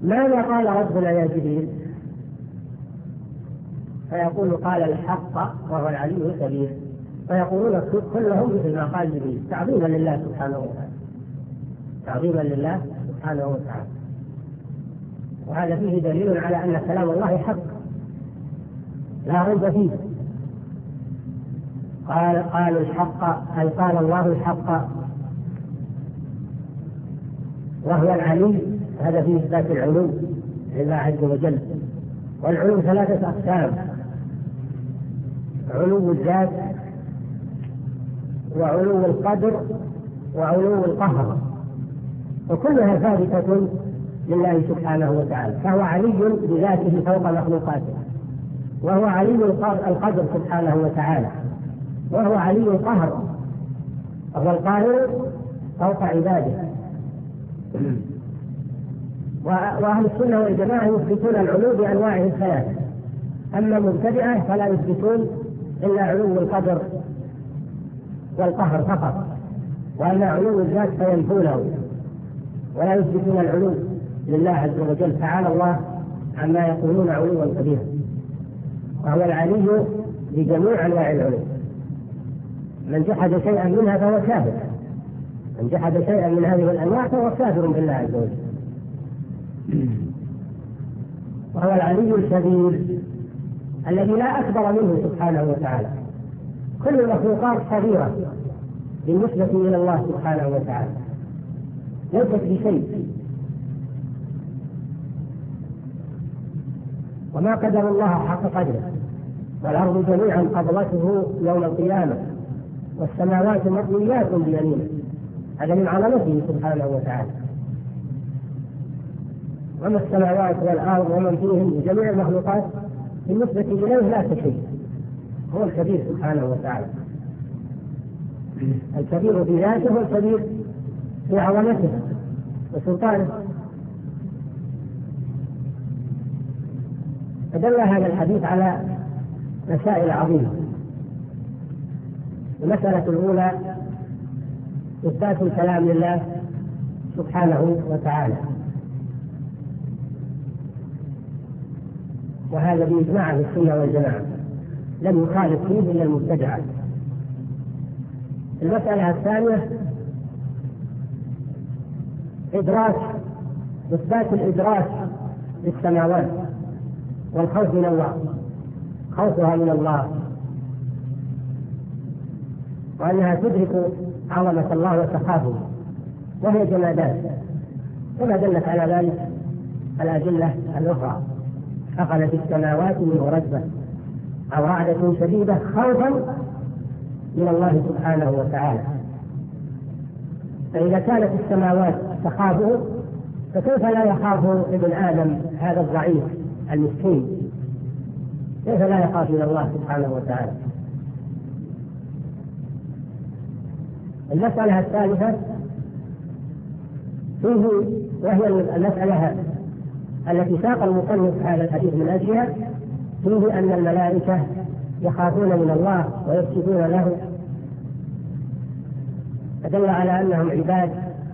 ماذا قال ربنا يا جبريل؟ فيقول قال الحق وهو العلي الكبير، فيقولون كلهم مثل ما قال جبريل تعظيما لله سبحانه وتعالى، تعظيما لله سبحانه وتعالى. وهذا فيه دليل على أن كلام الله حق لا ريب فيه. قال الحق أي قال الله الحق وهو العلي، هذا فيه إثبات العلو لله عز وجل. والعلو ثلاثة أقسام: علو الذات، وعلو القدر، وعلو القهر، وكلها ثابتة لله سبحانه وتعالى. فهو علي بذاته فوق مخلوقاته، وهو علي القدر سبحانه وتعالى، وهو علي القهر، وهو القاهر فوق عباده. وأهل السنة والجماعة يثبتون العلو بأنواعه الثلاثة، أما المبتدعة فلا يثبتون إلا علو القدر والقهر فقط، وأما علو الذات فينفونه ولا يثبتون العلو لله عز وجل. تعالى الله عما يقولون علوا كبيرا، وهو العلي بجميع أنواع العلو. من جحد شيئا منها فهو كافر، من جحد شيئا من هذه الأنواع فهو كافر بالله عز وجل. وهو العلي الكبير الذي لا أكبر منه سبحانه وتعالى. كل المخلوقات صغيرة بالنسبة إلى الله سبحانه وتعالى، ليست بشيء. وما قدر الله حق قدره، والأرض جميعا قبضته يوم القيامة، والسماوات مطويات بيمينه، هذا من عظمته سبحانه وتعالى. وما السماوات والأرض ومن فيهم جميع المخلوقات بالنسبة إليه لا شيء، هو الكبير سبحانه وتعالى، الكبير في ذاته والكبير في عظمته وسلطانه. فدل هذا الحديث على مسائل عظيمة. المسألة الأولى إثبات الكلام لله سبحانه وتعالى، وهذا بإجماع أهل السنة والجماعة، لم يخالف فيه إلا المبتدعة. المسألة الثانية إثبات الإدراك للسماوات والخوف من الله، خوفها من الله، وأنها تدرك عظمة الله وتخافه، وهي جمادات، كما دلت على ذلك الأدلة الأخرى: أخذت السماوات منه رجفة أو رعدة شديدة خوفا من الله سبحانه وتعالى. فإذا كانت السماوات تخافه، فكيف لا يخاف ابن آدم هذا الضعيف المسكين؟ كيف لا يخاف من الله سبحانه وتعالى؟ المسألة الثالثة فيه، وهي المسألة التي ساق المصنف هذا الحديث من أجلها، فيه أن الملائكة يخافون من الله ويسجدون له، فدل على أنهم عباد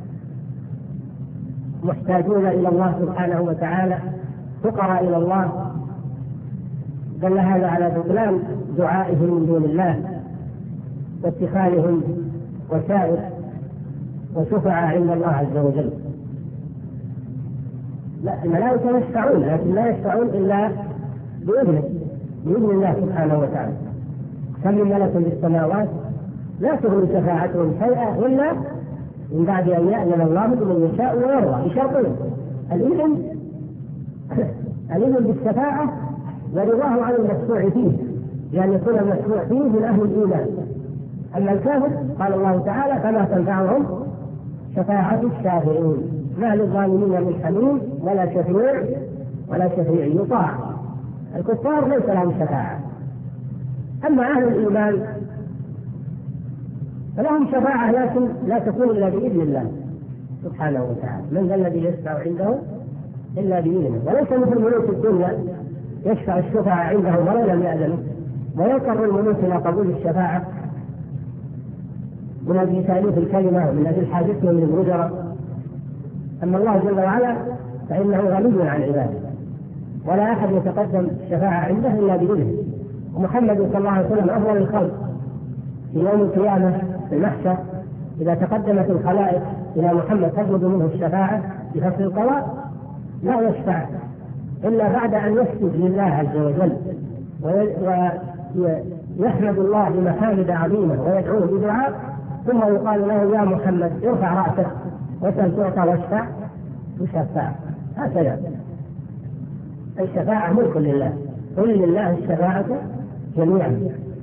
محتاجون إلى الله سبحانه وتعالى، فقراء إلى الله. دل هذا على بطلان دعائهم من دون الله واتخاذهم وسائل وشفعاء عند الله عز وجل. لا، الملائكة يشفعون، لكن لا يشفعون إلا بإذن الله سبحانه وتعالى. كم من ملك في السماوات لا تغني شفاعتهم شيئا إلا من بعد أن يأذن الله لمن يشاء ويرضى، بشرطين: الإذن بالشفاعة ورضاه عن المشفوع فيه، لأن يكون المشفوع فيه من أهل الإيمان. أما الكافر قال الله تعالى: فما تنفعهم شفاعة الشافعين، ما للظالمين من حميم ولا شفيع يطاع. الكفار ليس لهم شفاعة. أما أهل الإيمان فلهم شفاعة، لكن لا تكون إلا بإذن الله سبحانه وتعالى. من ذا الذي يشفع عنده إلا بإذنه؟ وليس مثل ملوك الدنيا يشفع الشفعاء عنده ولو لم يأذنه، ويضطر الملوك إلى قبول الشفاعة من أجل تأليف الكلمة ومن أجل حاجتهم للوزراء. وأما أهل الإيمان فلا يشفعون إلا بإذن الله سبحانه وتعالى. أما أما الله جل وعلا فإنه غني عن عباده، ولا أحد يتقدم الشفاعة عنده إلا بإذنه. ومحمد صلى الله عليه وسلم أفضل الخلق في يوم القيامة في المحشر، إذا تقدمت الخلائق إلى محمد تطلب منه الشفاعة بفصل القضاء لا يشفع إلا بعد أن يسجد لله عز وجل ويحمد الله بمحامد عظيمة ويدعوه بدعاء، ثم يقال له يا محمد ارفع رأسك واسأل تعطى واشفع يشفع. هكذا الشفاعة ملك لله، قل لله الشفاعة جميعا.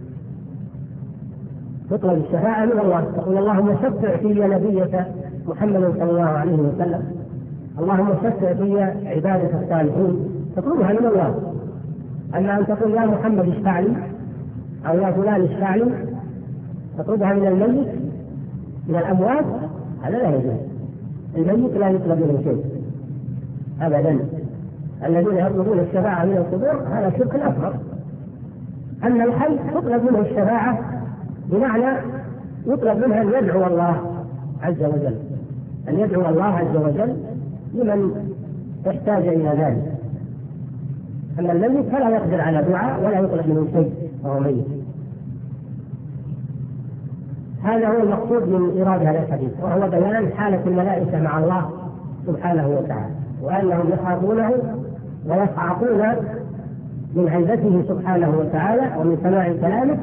تطلب الشفاعة من الله، تقول اللهم شفع في نبيك محمد صلى الله عليه وسلم، اللهم شفع في عبادك الصالحين، تطلبها من الله. أما أن تقول يا محمد اشفع لي أو يا فلان اشفع لي تطلبها من الميت من الأموات، هذا لا يجوز. الميت لا يطلب منه شيء أبدا. الذين يطلبون الشفاعة من القبور هذا شرك أكبر. أما الحي تطلب منه الشفاعة بمعنى يطلب منه أن يدعو الله عز وجل، أن يدعو الله عز وجل لمن يحتاج إلى ذلك. أما الميت فلا يقدر على دعاء ولا يطلب منه شيء وهو ميت. هذا هو المقصود من إيراد هذا الحديث، وهو بيان حالة الملائكة مع الله سبحانه وتعالى، وأنهم يخافونه ويصعقون من هيبته سبحانه وتعالى ومن سماع كلامه،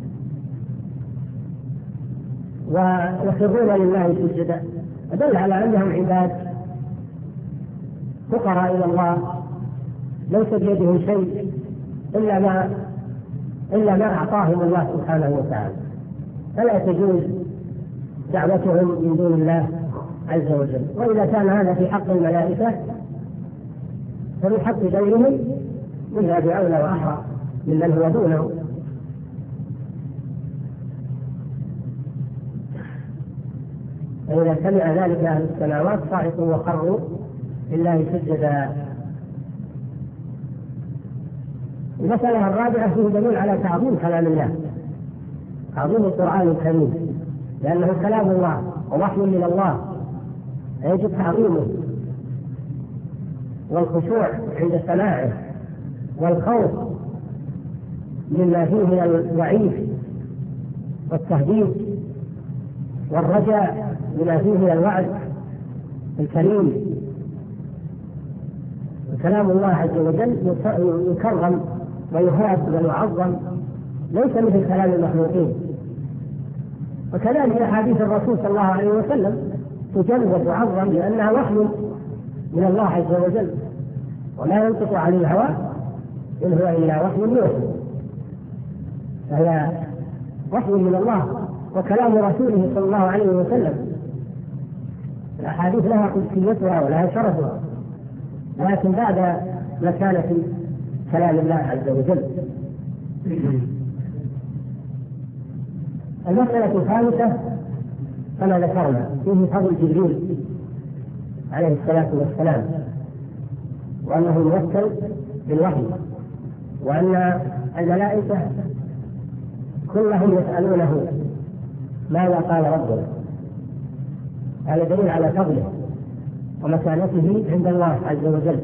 ويخرون لله سجدا. فدل على أنهم عباد فقراء إلى الله، ليس بيدهم شيء إلا ما أعطاهم الله سبحانه وتعالى، فلا تجوز دعوتهم من دون الله عز وجل. وإذا كان هذا في حق الملائكة ففي حق غيرهم من باب أولى وأحرى ممن هو دونه. فإذا سمع ذلك أهل السماوات صعقوا وخروا لله سجدا. المسألة الرابعة فيه دليل على تعظيم كلام الله، تعظيم القرآن الكريم، لأنه كلام الله ووحي من الله، يجب تعظيمه والخشوع عند سماعه والخوف مما فيه من الوعيد والتهديد والرجاء لما فيه من الوعد الكريم. كلام الله عز وجل يكرم ويهاب ويعظم، ليس مثل كلام المخلوقين. وكذلك أحاديث الرسول صلى الله عليه وسلم تجل وتعظم لأنها وحي من الله عز وجل، ولا ينطق عن الهوى إن هو إلا وحي يوحى، فهي وحي من الله. وكلام رسوله صلى الله عليه وسلم الأحاديث لها قدسيتها ولها شرفها، لكن بعد مكانة كلام الله عز وجل. المسألة الخامسة كما ذكرنا فيه فضل جبريل عليه الصلاة والسلام، وأنه موكل بالوحي، وأن الملائكة كلهم يسألونه ماذا قال ربنا. هذا دليل على فضله ومكانته عند الله عز وجل.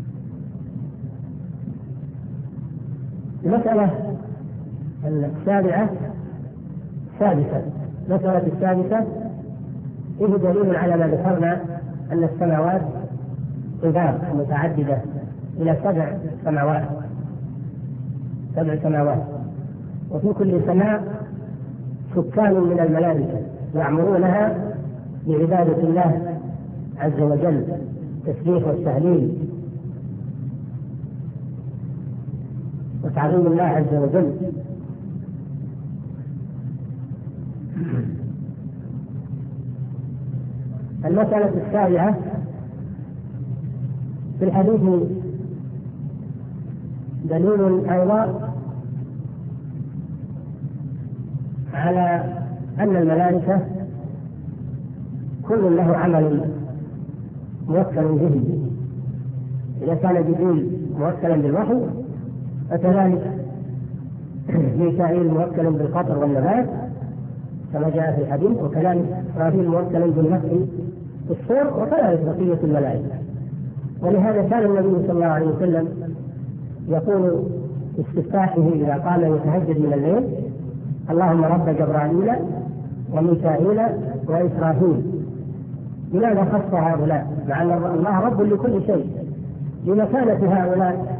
المسألة السابعة السادسة، المسألة السادسة فيه دليل على ما ذكرنا أن السماوات عباد متعددة إلى 7 سماوات، 7 سماوات، وفي كل سماء سكان من الملائكة يعمرونها بعبادة الله عز وجل، تسبيح والتهليل وتعظيم الله عز وجل. المسألة السابعة في الحديث دليل أيضا على أن الملائكة كل له عمل موكل به. إذا كان جبريل موكلا بالوحي فكذلك ميكائيل موكل بالقطر والنبات كما جاء في الحديث، وكذلك إسرافيل موكل بالنفخ الصور وكذلك بقية الملائكة. ولهذا كان النبي صلى الله عليه وسلم يقول استفتاحه إذا قام يتهجد من الليل: اللهم رب جبرائيل وميكائيل وإسرافيل. لماذا خص هؤلاء مع أن الله رب لكل شيء؟ لمكانة هؤلاء،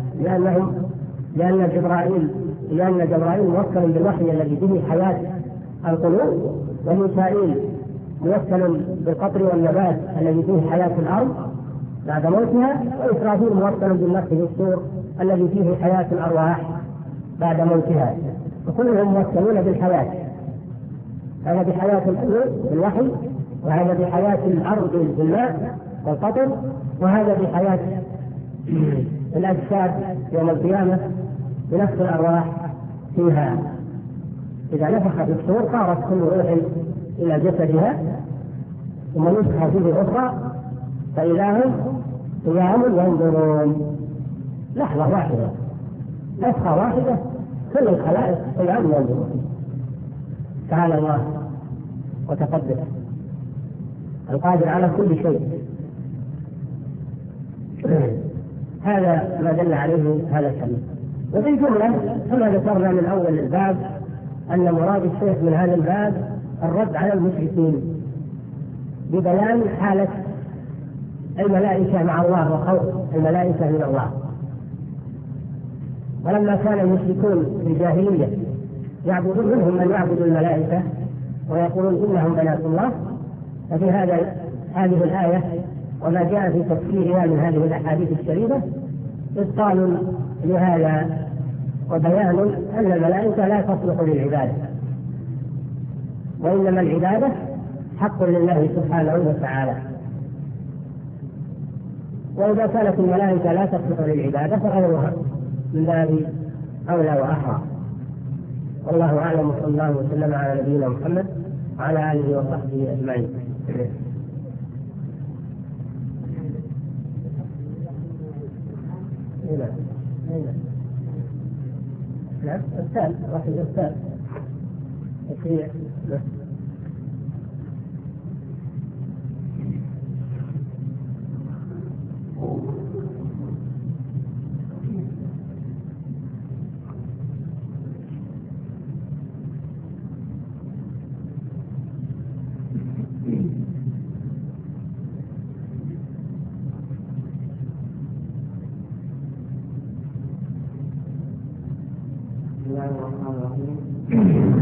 لأن جبرائيل موكل بالوحي الذي به حياة القلوب، وميكائيل موكل بالقطر والنبات الذي فيه حياة الأرض بعد موتها، وإسرافيل موكل بالنفخ في الصور الذي فيه حياة الأرواح بعد موتها، وكلهم موكلون بالحياة. هذا بحياة القلوب بالوحي، وهذا بحياة الأرض بالماء والقطر، وهذا بحياة الأجساد يوم القيامة بنفس الأرواح فيها. إذا نفخ في الصور صارت كل روح إلى جسدها، ثم نفخ فيه الأخرى فإذا هم قيام ينظرون. لحظة واحدة، نفخة واحدة، كل الخلائق قيام ينظرون. تعالى الله وتقدس القادر على كل شيء. هذا ما دل عليه هذا الحديث. وفي جملة كما ذكرنا من أول الباب أن مراد الشيخ من هذا الباب الرد على المشركين ببيان حالة الملائكة مع الله وخوف الملائكة من الله. ولما كان المشركون في الجاهلية يعبدون، منهم من يعبد الملائكة ويقولون إنهم بنات الله، ففي هذه الآية وما جاء في تفسيرها من هذه الأحاديث الشريفة إبطال لهذا وبيان أن الملائكة لا تصلح للعبادة، وإنما العبادة حق لله سبحانه وتعالى. وإذا كانت الملائكة لا تصلح للعبادة فغيرها من باب أولى وأحرى. والله أعلم، وصلى الله وسلم على نبينا محمد وعلى آله وصحبه أجمعين. نعم، أستاذ واحد أستاذ بسم الله الرحمن الرحيم.